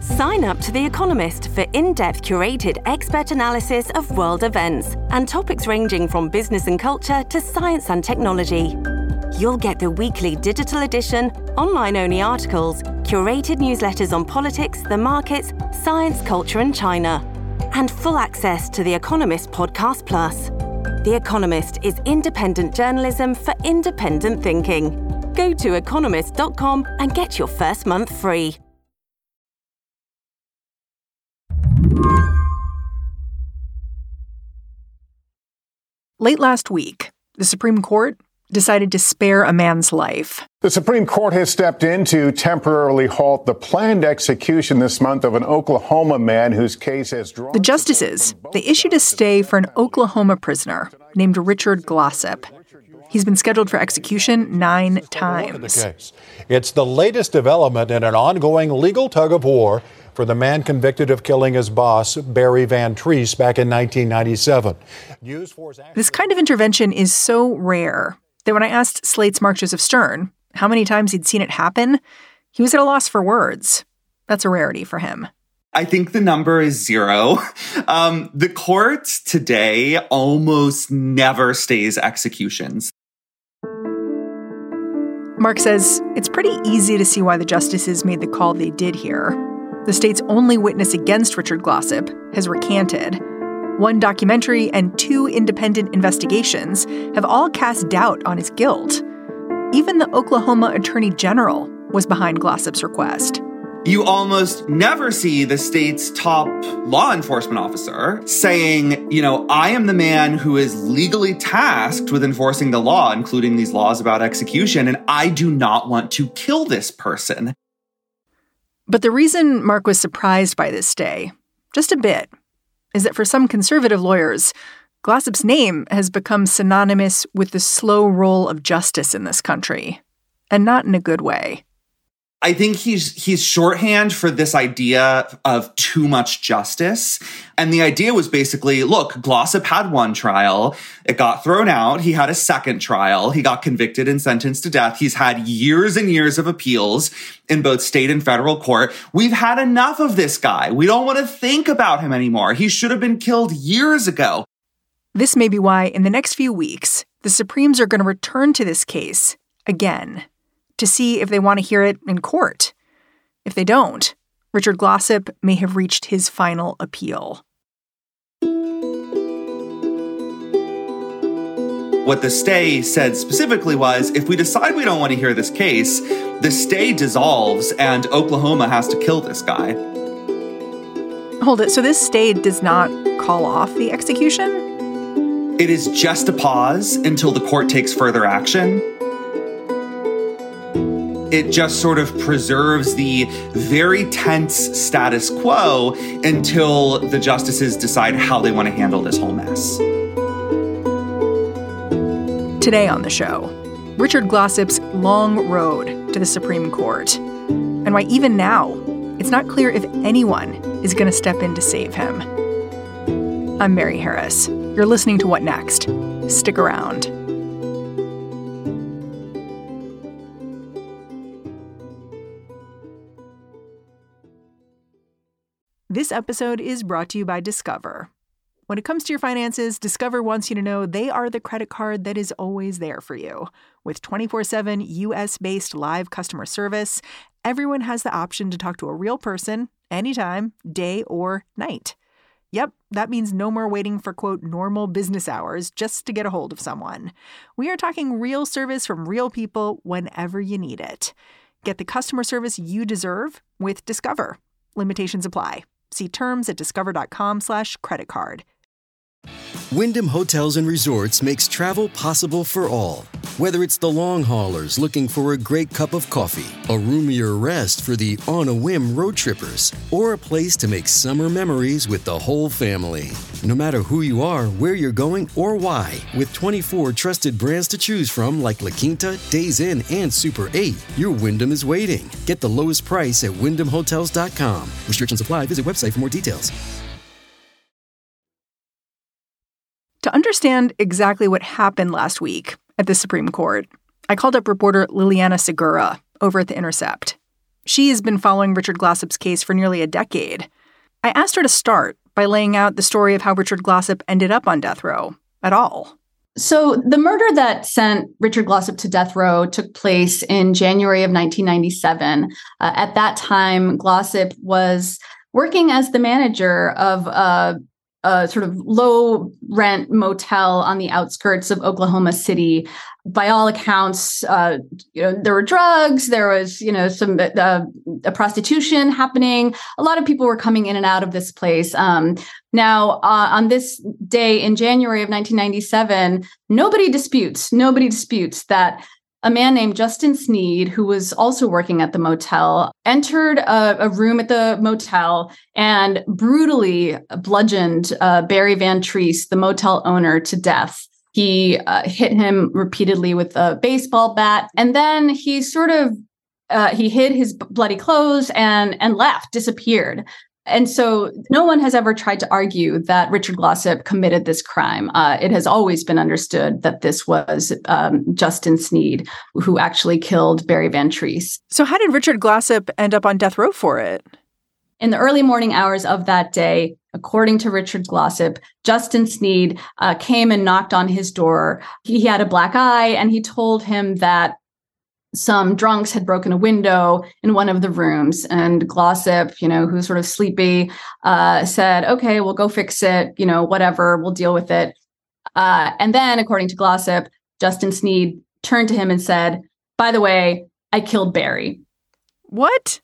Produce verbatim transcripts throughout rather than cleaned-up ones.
Sign up to The Economist for in-depth curated expert analysis of world events and topics ranging from business and culture to science and technology. You'll get the weekly digital edition, online-only articles, curated newsletters on politics, the markets, science, culture, and China, and full access to The Economist Podcast Plus. The Economist is independent journalism for independent thinking. Go to economist dot com and get your first month free. Late last week, the Supreme Court decided to spare a man's life. The Supreme Court has stepped in to temporarily halt the planned execution this month of an Oklahoma man whose case has drawn... The justices, they issued a stay for an Oklahoma prisoner named Richard Glossip. He's been scheduled for execution nine times. It's the latest development in an ongoing legal tug-of-war for the man convicted of killing his boss, Barry Van Treese, back in nineteen ninety-seven. This kind of intervention is so rare that when I asked Slate's Mark Joseph Stern how many times he'd seen it happen, he was at a loss for words. That's a rarity for him. I think the number is zero. Um, the court today almost never stays executions. Mark says it's pretty easy to see why the justices made the call they did here. The state's only witness against Richard Glossip has recanted. One documentary and two independent investigations have all cast doubt on his guilt. Even the Oklahoma Attorney General was behind Glossip's request. You almost never see the state's top law enforcement officer saying, you know, I am the man who is legally tasked with enforcing the law, including these laws about execution, and I do not want to kill this person. But the reason Mark was surprised by this stay, just a bit, is that for some conservative lawyers, Glossip's name has become synonymous with the slow roll of justice in this country, and not in a good way. I think he's he's shorthand for this idea of too much justice. And the idea was basically, look, Glossip had one trial. It got thrown out. He had a second trial. He got convicted and sentenced to death. He's had years and years of appeals in both state and federal court. We've had enough of this guy. We don't want to think about him anymore. He should have been killed years ago. This may be why in the next few weeks, the Supremes are going to return to this case again, to see if they want to hear it in court. If they don't, Richard Glossip may have reached his final appeal. What the stay said specifically was, if we decide we don't want to hear this case, the stay dissolves and Oklahoma has to kill this guy. Hold it. So this stay does not call off the execution? It is just a pause until the court takes further action. It just sort of preserves the very tense status quo until the justices decide how they want to handle this whole mess. Today on the show, Richard Glossip's long road to the Supreme Court, and why even now, it's not clear if anyone is going to step in to save him. I'm Mary Harris. You're listening to What Next? Stick around. This episode is brought to you by Discover. When it comes to your finances, Discover wants you to know they are the credit card that is always there for you. With twenty-four seven U S-based live customer service, everyone has the option to talk to a real person anytime, day or night. Yep, that means no more waiting for, quote, normal business hours just to get a hold of someone. We are talking real service from real people whenever you need it. Get the customer service you deserve with Discover. Limitations apply. See terms at discover.com slash credit card. Wyndham Hotels and Resorts makes travel possible for all. Whether it's the long haulers looking for a great cup of coffee, a roomier rest for the on-a-whim road trippers, or a place to make summer memories with the whole family. No matter who you are, where you're going, or why, with twenty-four trusted brands to choose from like La Quinta, Days Inn, and Super eight, your Wyndham is waiting. Get the lowest price at wyndham hotels dot com. Restrictions apply. Visit website for more details. To understand exactly what happened last week at the Supreme Court, I called up reporter Liliana Segura over at The Intercept. She has been following Richard Glossip's case for nearly a decade. I asked her to start by laying out the story of how Richard Glossip ended up on death row at all. So the murder that sent Richard Glossip to death row took place in January of nineteen ninety-seven. Uh, at that time, Glossip was working as the manager of a, a sort of low-rent motel on the outskirts of Oklahoma City. By all accounts, uh, you know, there were drugs, there was, you know, some uh, a prostitution happening. A lot of people were coming in and out of this place. Um, now, uh, on this day in January of nineteen ninety-seven, nobody disputes, nobody disputes that a man named Justin Sneed, who was also working at the motel, entered a, a room at the motel and brutally bludgeoned uh, Barry Van Treese, the motel owner, to death. He uh, hit him repeatedly with a baseball bat, and then he sort of uh, he hid his bloody clothes and and left, disappeared. And so no one has ever tried to argue that Richard Glossip committed this crime. Uh, it has always been understood that this was um, Justin Sneed who actually killed Barry Van Treese. So how did Richard Glossip end up on death row for it? In the early morning hours of that day, according to Richard Glossip, Justin Sneed uh, came and knocked on his door. He had a black eye, and he told him that some drunks had broken a window in one of the rooms. And Glossip, you know, who's sort of sleepy, uh, said, okay, we'll go fix it, you know, whatever, we'll deal with it. Uh, and then, according to Glossip, Justin Sneed turned to him and said, by the way, I killed Barry. What?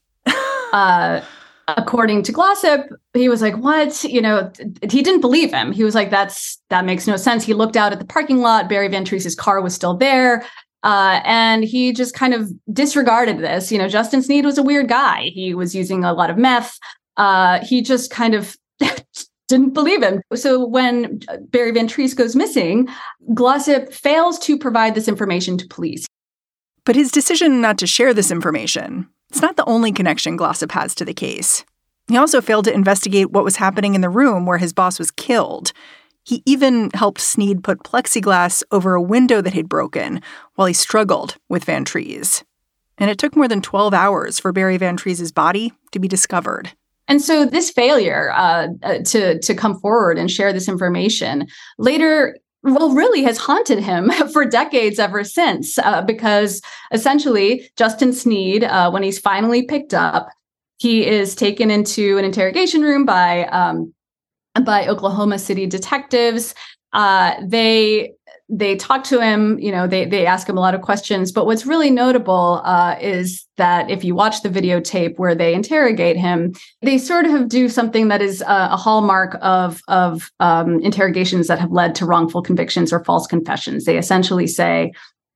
uh, according to Glossip, he was like, what? You know, he didn't believe him. He was like, that's, that makes no sense. He looked out at the parking lot. Barry Van Treese's car was still there. Uh, and he just kind of disregarded this. You know, Justin Sneed was a weird guy. He was using a lot of meth. Uh, he just kind of didn't believe him. So when Barry Van Treese goes missing, Glossip fails to provide this information to police. But his decision not to share this information, it's not the only connection Glossip has to the case. He also failed to investigate what was happening in the room where his boss was killed. He even helped Sneed put plexiglass over a window that he'd broken while he struggled with Van Treese. And it took more than twelve hours for Barry Van Treese's body to be discovered. And so this failure uh, to, to come forward and share this information later, well, really has haunted him for decades ever since, uh, because essentially Justin Sneed, uh, when he's finally picked up, he is taken into an interrogation room by um, by Oklahoma City detectives. Uh, they they talk to him, you know, they they ask him a lot of questions. But what's really notable uh, is that if you watch the videotape where they interrogate him, they sort of do something that is a, a hallmark of of um, interrogations that have led to wrongful convictions or false confessions. They essentially say,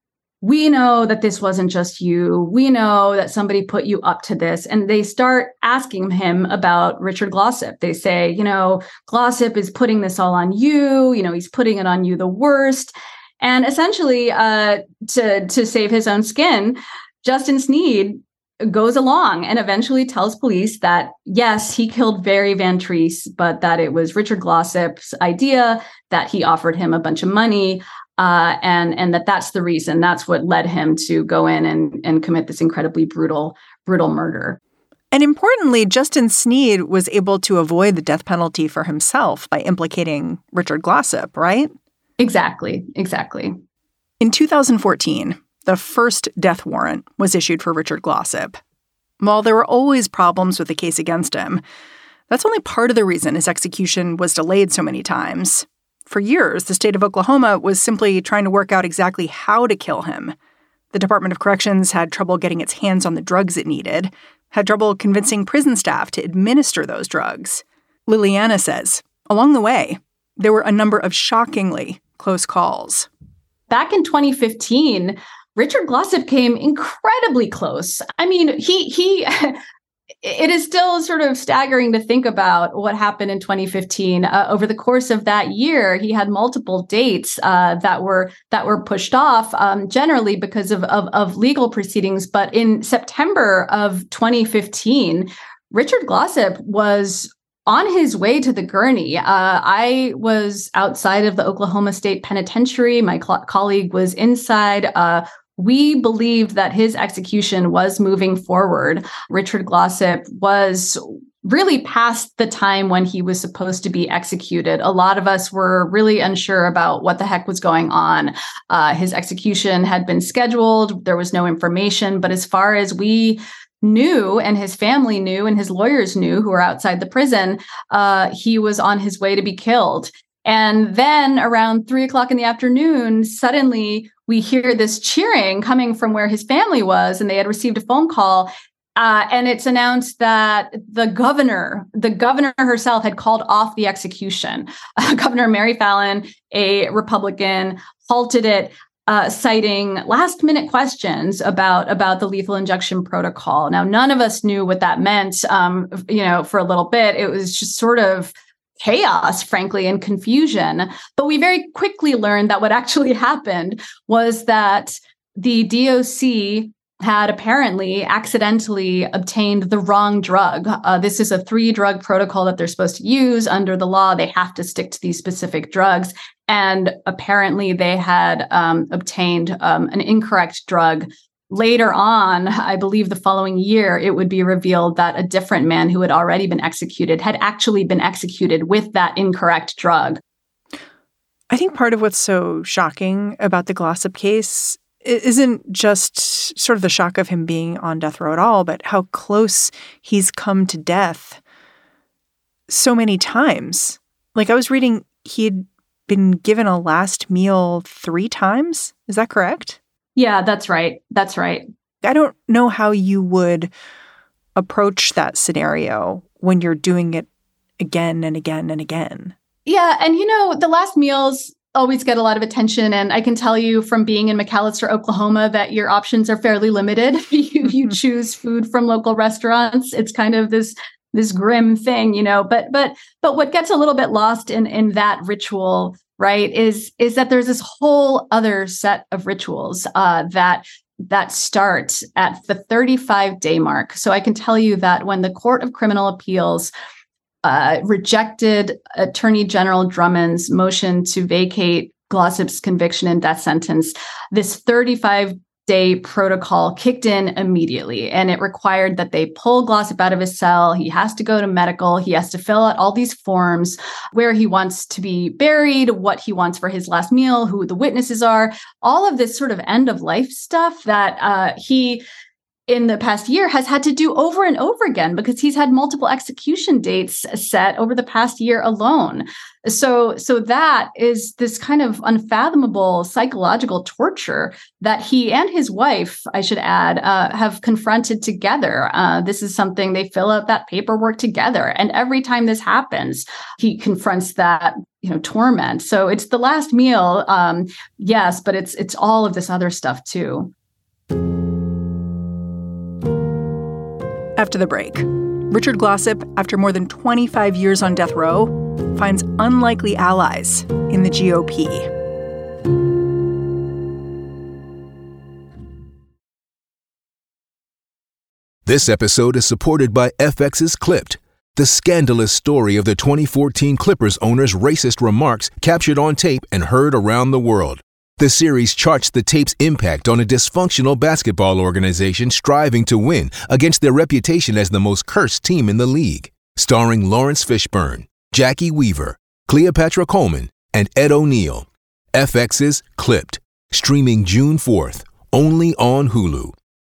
we know that this wasn't just you. We know that somebody put you up to this. And they start asking him about Richard Glossip. They say, you know, Glossip is putting this all on you. You know, he's putting it on you the worst. And essentially, uh, to, to save his own skin, Justin Sneed goes along and eventually tells police that, yes, he killed Barry Van Treese, but that it was Richard Glossip's idea, that he offered him a bunch of money. Uh, and and that that's the reason. That's what led him to go in and, and commit this incredibly brutal, brutal murder. And importantly, Justin Sneed was able to avoid the death penalty for himself by implicating Richard Glossip, right? Exactly, exactly. In two thousand fourteen, the first death warrant was issued for Richard Glossip. While there were always problems with the case against him, that's only part of the reason his execution was delayed so many times. For years, the state of Oklahoma was simply trying to work out exactly how to kill him. The Department of Corrections had trouble getting its hands on the drugs it needed, had trouble convincing prison staff to administer those drugs. Liliana says, along the way, there were a number of shockingly close calls. Back in twenty fifteen, Richard Glossip came incredibly close. I mean, he he... It is still sort of staggering to think about what happened in twenty fifteen. Uh, over the course of that year, he had multiple dates uh, that were that were pushed off, um, generally because of, of of legal proceedings. But in September of twenty fifteen, Richard Glossip was on his way to the gurney. Uh, I was outside of the Oklahoma State Penitentiary. My cl- colleague was inside. Uh, we believed that his execution was moving forward. Richard Glossip was really past the time when he was supposed to be executed. A lot of us were really unsure about what the heck was going on. Uh, his execution had been scheduled. There was no information. But as far as we knew, and his family knew, and his lawyers knew who were outside the prison, uh, he was on his way to be killed. And then around three o'clock in the afternoon, suddenly we hear this cheering coming from where his family was, and they had received a phone call. Uh, and it's announced that the governor, the governor herself had called off the execution. Uh, Governor Mary Fallin, a Republican, halted it, uh, citing last minute questions about, about the lethal injection protocol. Now, none of us knew what that meant, um, you know, for a little bit. It was just sort of chaos, frankly, and confusion. But we very quickly learned that what actually happened was that the D O C had apparently accidentally obtained the wrong drug. Uh, this is a three-drug protocol that they're supposed to use. Under the law, they have to stick to these specific drugs. And apparently they had um, obtained um, an incorrect drug. Later on, I believe the following year, it would be revealed that a different man who had already been executed had actually been executed with that incorrect drug. I think part of what's so shocking about the Glossip case isn't just sort of the shock of him being on death row at all, but how close he's come to death so many times. Like, I was reading he had been given a last meal three times. Is that correct? Yeah, that's right. That's right. I don't know how you would approach that scenario when you're doing it again and again and again. Yeah. And, you know, the last meals always get a lot of attention. And I can tell you from being in McAlester, Oklahoma, that your options are fairly limited. you, you choose food from local restaurants. It's kind of this this grim thing, you know, but but but what gets a little bit lost in in that ritual, right, is is that there's this whole other set of rituals uh, that that start at the thirty-five day mark. So I can tell you that when the Court of Criminal Appeals Uh, rejected Attorney General Drummond's motion to vacate Glossip's conviction and death sentence, this thirty-five day protocol kicked in immediately. And it required that they pull Glossip out of his cell. He has to go to medical. He has to fill out all these forms, where he wants to be buried, what he wants for his last meal, who the witnesses are, all of this sort of end of life stuff that uh, he in the past year has had to do over and over again, because he's had multiple execution dates set over the past year alone. So, so that is this kind of unfathomable psychological torture that he and his wife, I should add, uh, have confronted together. Uh, this is something they fill out that paperwork together. And every time this happens, he confronts that, you know, torment. So it's the last meal. Um, yes, but it's, it's all of this other stuff too. After the break, Richard Glossip, after more than twenty-five years on death row, finds unlikely allies in the G O P. This episode is supported by F X's Clipped, the scandalous story of the twenty fourteen Clippers owner's racist remarks captured on tape and heard around the world. The series charts the tape's impact on a dysfunctional basketball organization striving to win against their reputation as the most cursed team in the league. Starring Lawrence Fishburne, Jackie Weaver, Cleopatra Coleman, and Ed O'Neill. F X's Clipped, streaming June fourth, only on Hulu.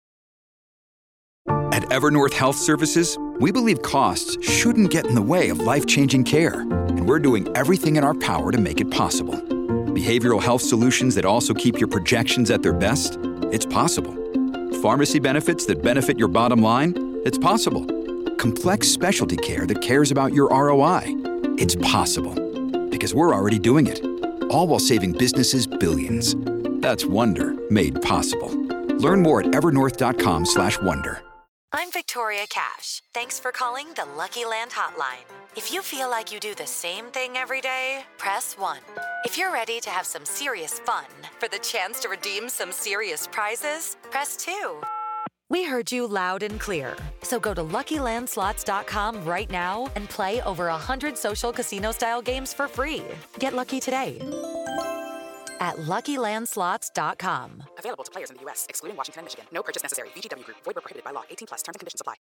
At Evernorth Health Services, we believe costs shouldn't get in the way of life-changing care, and we're doing everything in our power to make it possible. Behavioral health solutions that also keep your projections at their best? It's possible. Pharmacy benefits that benefit your bottom line? It's possible. Complex specialty care that cares about your R O I? It's possible. Because we're already doing it. All while saving businesses billions. That's Wonder made possible. Learn more at evernorth.com slash wonder. I'm Victoria Cash. Thanks for calling the Lucky Land Hotline. If you feel like you do the same thing every day, press one. If you're ready to have some serious fun for the chance to redeem some serious prizes, press two. We heard you loud and clear. So go to Lucky Land Slots dot com right now and play over one hundred social casino-style games for free. Get lucky today at lucky land slots dot com. Available to players in the U S, excluding Washington and Michigan. No purchase necessary. V G W Group. Void where prohibited by law. eighteen plus. Terms and conditions apply.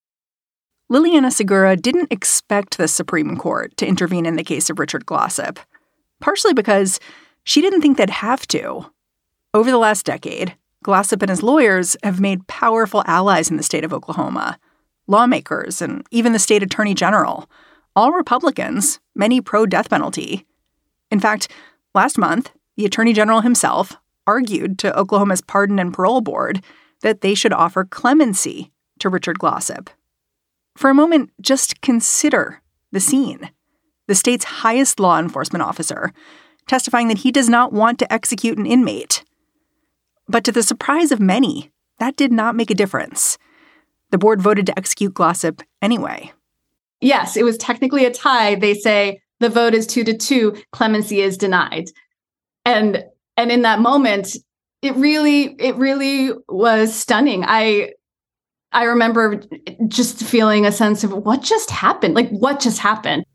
Liliana Segura didn't expect the Supreme Court to intervene in the case of Richard Glossip, partially because she didn't think they'd have to. Over the last decade, Glossip and his lawyers have made powerful allies in the state of Oklahoma. Lawmakers and even the state attorney general, all Republicans, many pro-death penalty. In fact, last month, the attorney general himself argued to Oklahoma's Pardon and Parole Board that they should offer clemency to Richard Glossip. For a moment, just consider the scene. The state's highest law enforcement officer testifying that he does not want to execute an inmate. But to the surprise of many, that did not make a difference. The board voted to execute Glossip anyway. Yes, it was technically a tie. They say the vote is two to two, clemency is denied. And and in that moment, it really, it really was stunning. I I remember just feeling a sense of what just happened? Like, what just happened?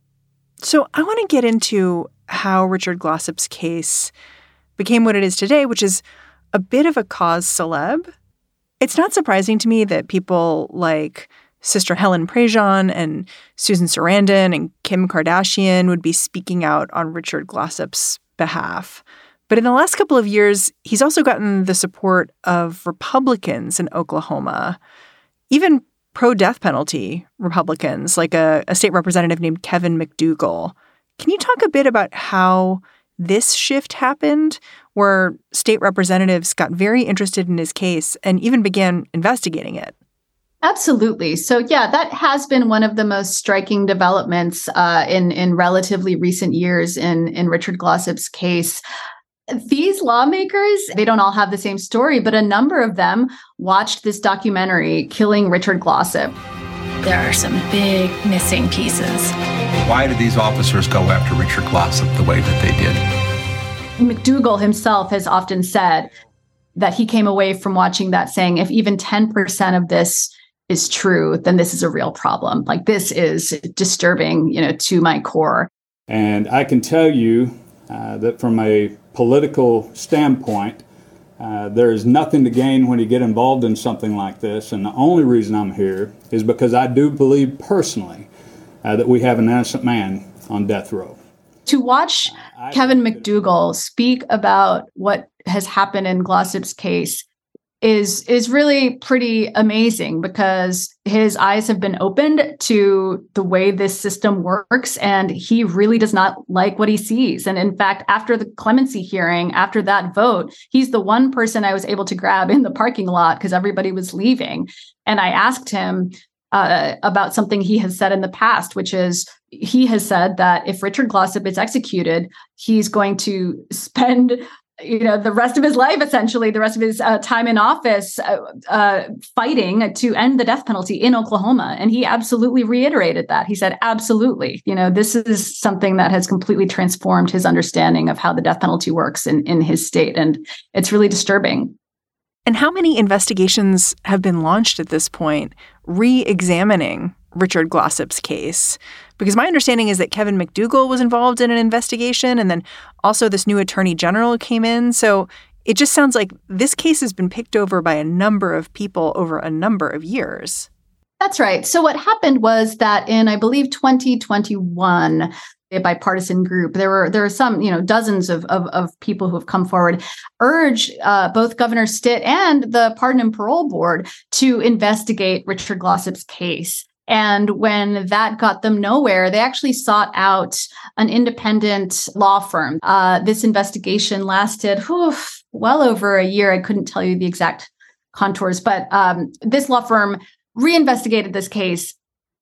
So I want to get into how Richard Glossip's case became what it is today, which is a bit of a cause celeb. It's not surprising to me that people like Sister Helen Prejean and Susan Sarandon and Kim Kardashian would be speaking out on Richard Glossip's behalf. But in the last couple of years, he's also gotten the support of Republicans in Oklahoma, even pro-death penalty Republicans, like a, a state representative named Kevin McDougal. Can you talk a bit about how this shift happened, where state representatives got very interested in his case and even began investigating it? Absolutely. So, yeah, that has been one of the most striking developments uh, in, in relatively recent years in, in Richard Glossip's case. These lawmakers, they don't all have the same story, but a number of them watched this documentary, Killing Richard Glossip. There are some big missing pieces. Why did these officers go after Richard Glossip the way that they did? McDougal himself has often said that he came away from watching that saying, if even ten percent of this is true, then this is a real problem. Like, this is disturbing, you know, to my core. And I can tell you uh, that from a political standpoint, uh, there is nothing to gain when you get involved in something like this. And the only reason I'm here is because I do believe personally uh, that we have an innocent man on death row. To watch uh, Kevin McDougal speak about what has happened in Glossip's case is is really pretty amazing, because his eyes have been opened to the way this system works, and he really does not like what he sees. And in fact, after the clemency hearing, after that vote, he's the one person I was able to grab in the parking lot because everybody was leaving. And I asked him uh, about something he has said in the past, which is he has said that if Richard Glossip is executed, he's going to spend you know, the rest of his life, essentially, the rest of his uh, time in office, uh, uh, fighting to end the death penalty in Oklahoma. And he absolutely reiterated that. He said, absolutely, you know, this is something that has completely transformed his understanding of how the death penalty works in, in his state. And it's really disturbing. And how many investigations have been launched at this point, re-examining Richard Glossip's case? Because my understanding is that Kevin McDougal was involved in an investigation, and then also this new attorney general came in. So it just sounds like this case has been picked over by a number of people over a number of years. That's right. So what happened was that in, I believe, twenty twenty-one, a bipartisan group, there were there are some, you know, dozens of, of, of people who have come forward, urge uh, both Governor Stitt and the Pardon and Parole Board to investigate Richard Glossip's case. And when that got them nowhere, they actually sought out an independent law firm. Uh, this investigation lasted whew, well over a year. I couldn't tell you the exact contours, but um, this law firm reinvestigated this case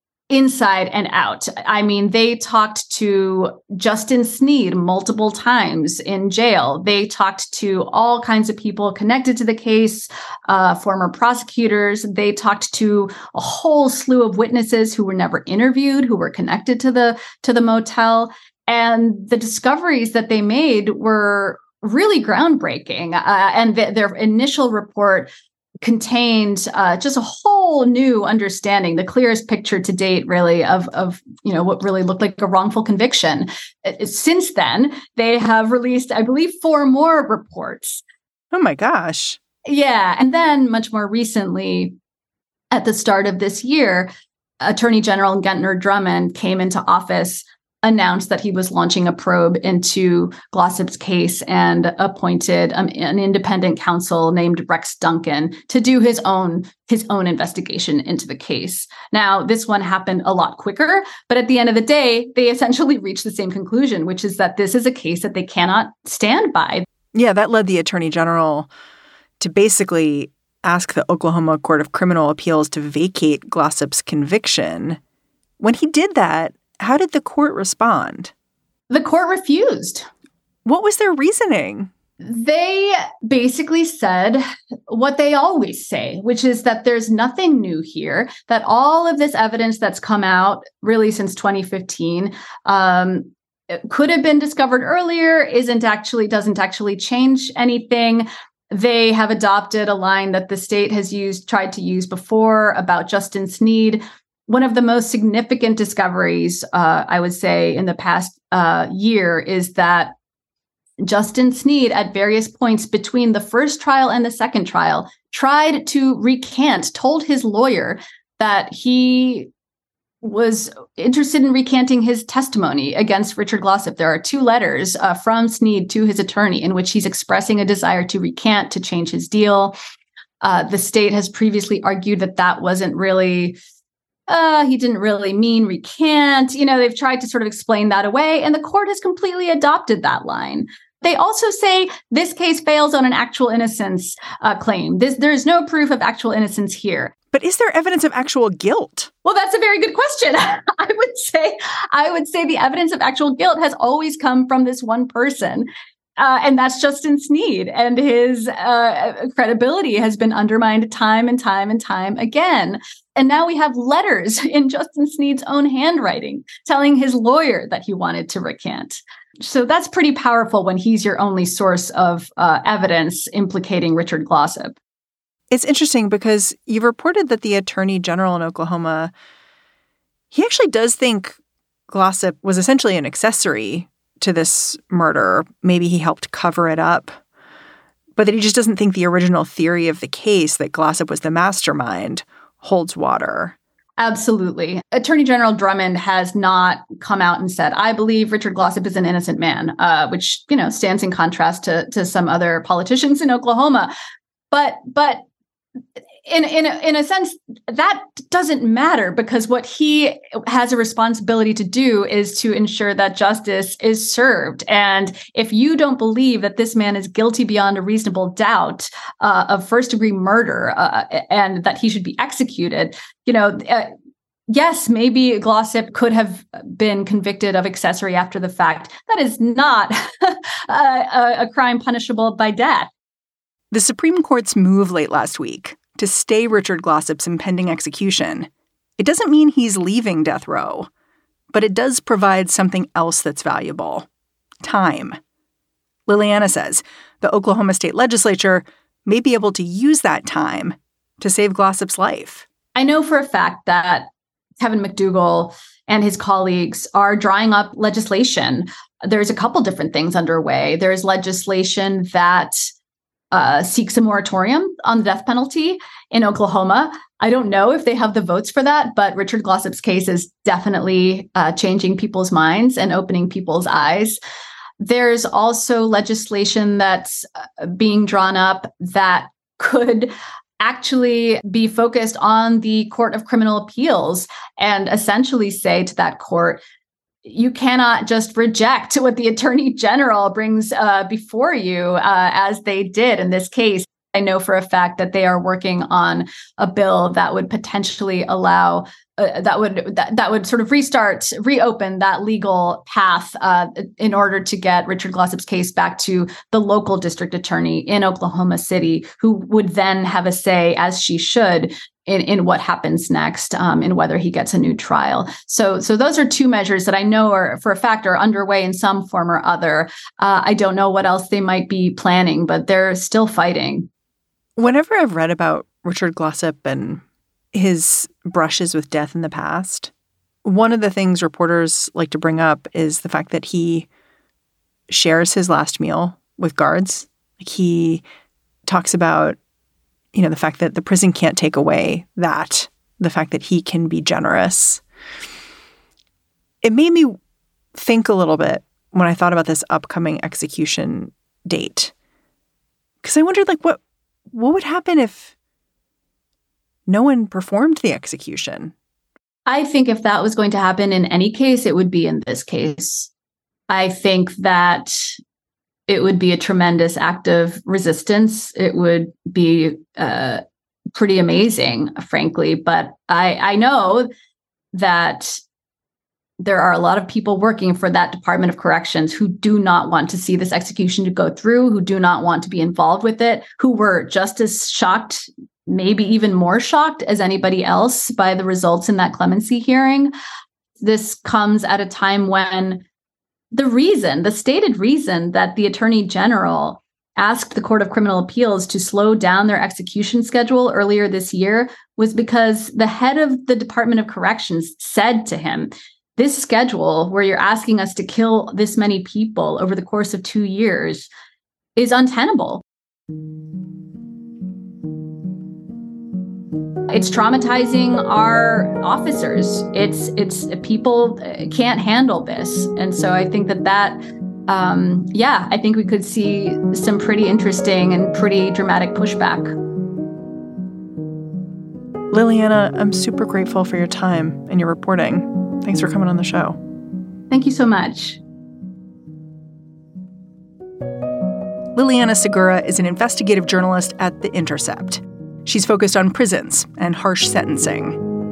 inside and out. I mean, they talked to Justin Sneed multiple times in jail. They talked to all kinds of people connected to the case, uh, former prosecutors. They talked to a whole slew of witnesses who were never interviewed, who were connected to the to the motel. And the discoveries that they made were really groundbreaking. Uh, and th- their initial report contained uh, just a whole new understanding, the clearest picture to date, really, of, of you know what really looked like a wrongful conviction. Since then, they have released, I believe, four more reports. Oh my gosh. Yeah. And then much more recently, at the start of this year, Attorney General Gentner Drummond came into office, announced that he was launching a probe into Glossip's case, and appointed um, an independent counsel named Rex Duncan to do his own his own investigation into the case. Now, this one happened a lot quicker, but at the end of the day, they essentially reached the same conclusion, which is that this is a case that they cannot stand by. Yeah, that led the Attorney General to basically ask the Oklahoma Court of Criminal Appeals to vacate Glossip's conviction. When he did that, how did the court respond? The court refused. What was their reasoning? They basically said what they always say, which is that there's nothing new here, that all of this evidence that's come out really since twenty fifteen um, could have been discovered earlier, isn't actually, doesn't actually change anything. They have adopted a line that the state has used, tried to use before about Justin Sneed. One of the most significant discoveries, uh, I would say, in the past uh, year is that Justin Sneed, at various points between the first trial and the second trial, tried to recant, told his lawyer that he was interested in recanting his testimony against Richard Glossip. There are two letters uh, from Sneed to his attorney in which he's expressing a desire to recant, to change his deal. Uh, the state has previously argued that that wasn't really... Uh, he didn't really mean recant. You know, they've tried to sort of explain that away, and the court has completely adopted that line. They also say this case fails on an actual innocence uh, claim. This, there's no proof of actual innocence here. But is there evidence of actual guilt? Well, that's a very good question. I would say, I would say the evidence of actual guilt has always come from this one person. Uh, and that's Justin Sneed, and his uh, credibility has been undermined time and time and time again. And now we have letters in Justin Sneed's own handwriting telling his lawyer that he wanted to recant. So that's pretty powerful when he's your only source of uh, evidence implicating Richard Glossip. It's interesting because you've reported that the Attorney General in Oklahoma, he actually does think Glossip was essentially an accessory to this murder. Maybe he helped cover it up, but that he just doesn't think the original theory of the case, that Glossip was the mastermind, holds water. Absolutely. Attorney General Drummond has not come out and said, I believe Richard Glossip is an innocent man, uh, which, you know, stands in contrast to, to some other politicians in Oklahoma. But, but in, in, a, in a sense, that doesn't matter, because what he has a responsibility to do is to ensure that justice is served. And if you don't believe that this man is guilty beyond a reasonable doubt uh, of first degree murder uh, and that he should be executed, you know, uh, yes, maybe Glossip could have been convicted of accessory after the fact. That is not a, a crime punishable by death. The Supreme Court's move late last week to stay Richard Glossip's impending execution, it doesn't mean he's leaving death row, but it does provide something else that's valuable: time. Liliana says the Oklahoma State Legislature may be able to use that time to save Glossip's life. I know for a fact that Kevin McDougal and his colleagues are drawing up legislation. There's a couple different things underway. There's legislation that Uh, seeks a moratorium on the death penalty in Oklahoma. I don't know if they have the votes for that, but Richard Glossip's case is definitely uh, changing people's minds and opening people's eyes. There's also legislation that's being drawn up that could actually be focused on the Court of Criminal Appeals and essentially say to that court, you cannot just reject what the Attorney General brings uh, before you, uh, as they did in this case. I know for a fact that they are working on a bill that would potentially allow, uh, that would that, that would sort of restart, reopen that legal path uh, in order to get Richard Glossip's case back to the local district attorney in Oklahoma City, who would then have a say, as she should, in, in what happens next, um, in whether he gets a new trial. So, so those are two measures that I know are, for a fact, are underway in some form or other. Uh, I don't know what else they might be planning, but they're still fighting. Whenever I've read about Richard Glossip and his brushes with death in the past, one of the things reporters like to bring up is the fact that he shares his last meal with guards. He talks about, you know, the fact that the prison can't take away that, the fact that he can be generous. It made me think a little bit when I thought about this upcoming execution date. Because I wondered, like, what what would happen if no one performed the execution? I think if that was going to happen in any case, it would be in this case. I think that it would be a tremendous act of resistance. It would be uh, pretty amazing, frankly. But I, I know that there are a lot of people working for that Department of Corrections who do not want to see this execution to go through, who do not want to be involved with it, who were just as shocked, maybe even more shocked as anybody else by the results in that clemency hearing. This comes at a time when the reason, the stated reason that the Attorney General asked the Court of Criminal Appeals to slow down their execution schedule earlier this year was because the head of the Department of Corrections said to him, this schedule where you're asking us to kill this many people over the course of two years is untenable. It's traumatizing our officers. It's it's people can't handle this. And so I think that that, um, yeah, I think we could see some pretty interesting and pretty dramatic pushback. Liliana, I'm super grateful for your time and your reporting. Thanks for coming on the show. Thank you so much. Liliana Segura is an investigative journalist at The Intercept. She's focused on prisons and harsh sentencing.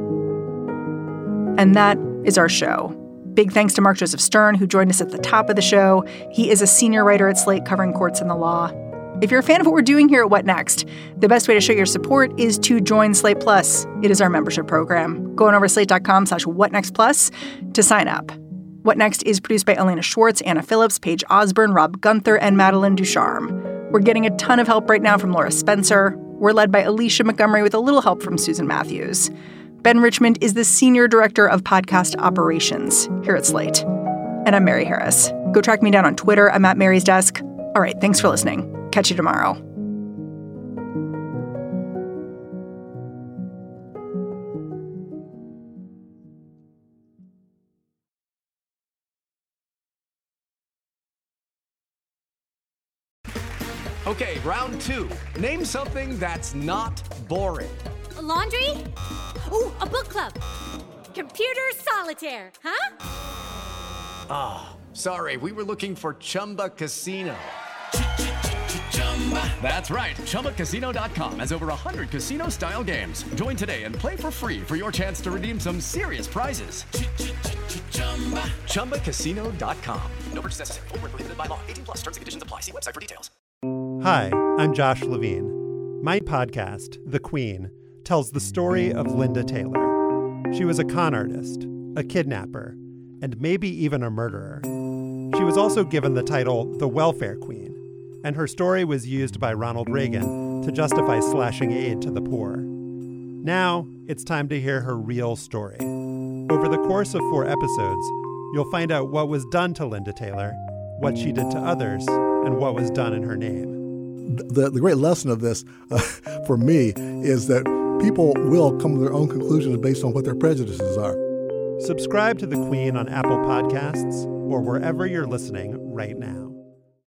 And that is our show. Big thanks to Mark Joseph Stern, who joined us at the top of the show. He is a senior writer at Slate covering courts and the law. If you're a fan of what we're doing here at What Next, the best way to show your support is to join Slate Plus. It is our membership program. Go on over to slate.com slash whatnextplus to sign up. What Next is produced by Elena Schwartz, Anna Phillips, Paige Osborne, Rob Gunther, and Madeline Ducharme. We're getting a ton of help right now from Laura Spencer. We're led by Alicia Montgomery with a little help from Susan Matthews. Ben Richmond is the Senior Director of Podcast Operations here at Slate. And I'm Mary Harris. Go track me down on Twitter. I'm at Mary's Desk. All right, thanks for listening. Catch you tomorrow. Okay, round two. Name something that's not boring. A laundry? Ooh, a book club. Computer solitaire, huh? Ah, oh, sorry, we were looking for Chumba Casino. That's right. Chumba Casino dot com has over one hundred casino-style games. Join today and play for free for your chance to redeem some serious prizes. Chumba Casino dot com. No purchase necessary. Void where prohibited by law. eighteen plus. Terms and conditions apply. See website for details. Hi, I'm Josh Levine. My podcast, The Queen, tells the story of Linda Taylor. She was a con artist, a kidnapper, and maybe even a murderer. She was also given the title the Welfare Queen, and her story was used by Ronald Reagan to justify slashing aid to the poor. Now, it's time to hear her real story. Over the course of four episodes, you'll find out what was done to Linda Taylor, what she did to others, and what was done in her name. The, the great lesson of this, uh, for me, is that people will come to their own conclusions based on what their prejudices are. Subscribe to The Queen on Apple Podcasts or wherever you're listening right now.